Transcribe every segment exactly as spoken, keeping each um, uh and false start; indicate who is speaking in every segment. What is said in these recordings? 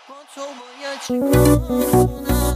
Speaker 1: تو باید چیکار کنم؟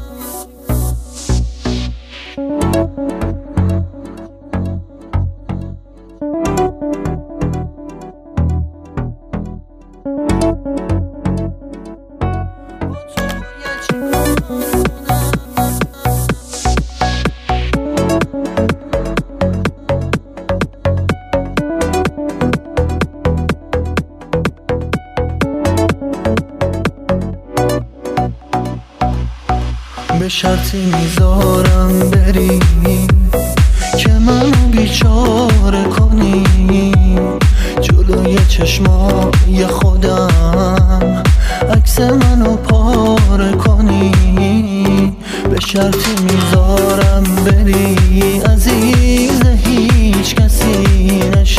Speaker 2: به شرطی میذارم بری که منو بیچاره کنی، جلوی چشمای خودم عکس منو پاره کنی. به شرطی میذارم بری عزیز هیچ کسی نشی،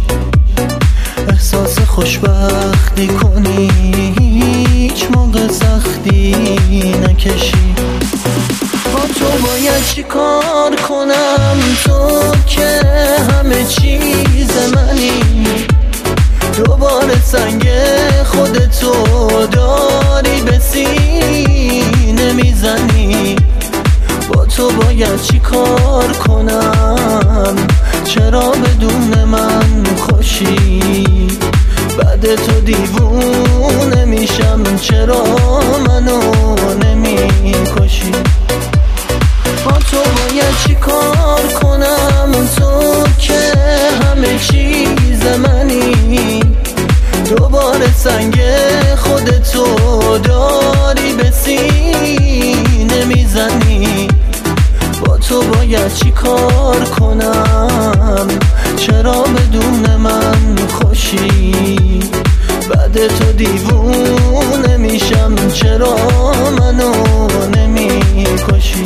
Speaker 2: احساس خوشبختی کنی، هیچ موقع سختی نکشی. با تو باید چی کار کنم؟ تو که همه چیز منی، دوباره سنگ خودتو داری به سینه میزنی. با تو باید چی کار کنم؟ چرا بدون من خوشی؟ بعد تو دیوونه میشم، چرا منو نمیکشی؟ با تو باید چی کار کنم؟ تو که همه چیز منی، دوباره سنگ خودتو داری به سینه میزنی. با تو باید چی کار کنم؟ چرا بدون من خوشی؟ بعد تو دیوونه میشم، چرا منو نمیکشی؟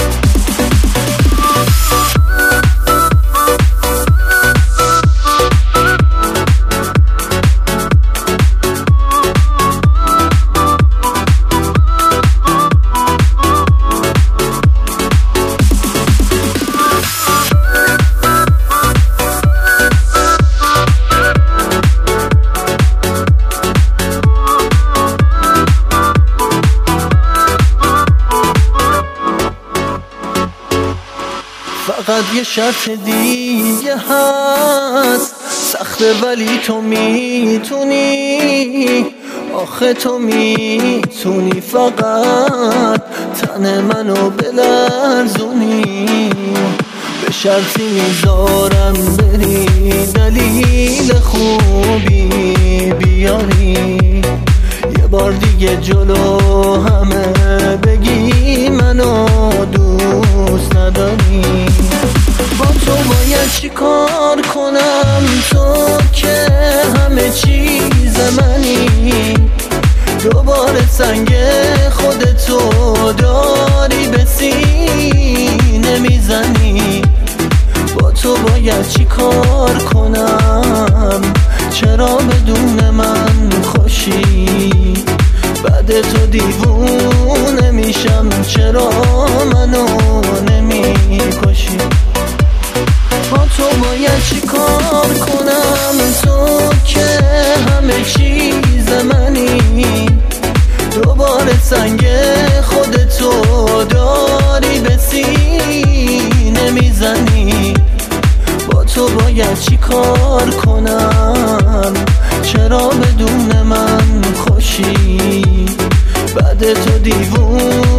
Speaker 2: فقط یه شرط دیگه هست، سخته ولی تو میتونی، آخه تو میتونی فقط تن منو بلرزونی. به شرطی میذارم بری دلیل خوبی بیاری، یه بار دیگه جلو همه بگی منو دوست نداری. با تو باید چی کار کنم؟ تو که همه چیز منی، دوباره سنگ خودتو داری به سینه میزنی. با تو باید چی کار کنم؟ چرا بدون من خوشی؟ بعد تو دیوونه میشم، چرا منو نمیکشی؟ با تو باید چی کار کنم؟ تو که همه چیز منی، دوباره سنگ خودتو داری به سینه میزنی. با تو باید چی کار کنم؟ چرا بدون من خوشی؟ بعد تو دیوونه